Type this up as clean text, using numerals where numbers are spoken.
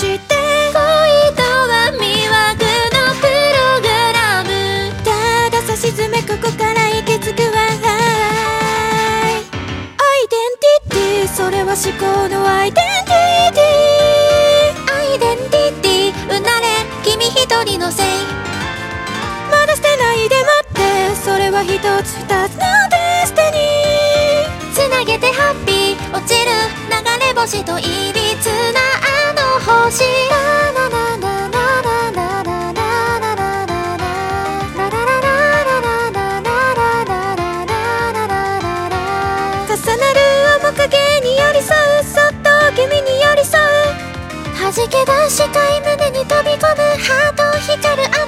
して恋とは魅惑のプログラムたださしずめここから行き着くわアイデンティティそれは思考のアイデンティティアイデンティティうなれ君一人のせいまだ捨てないで待ってそれは一つ二つのデスティニーつなげてハッピー落ちる流れ星といびつなあの星ラララララララララ重なる面影に寄り添うそっと君に寄り添う弾け出したい胸に飛び込むハート光る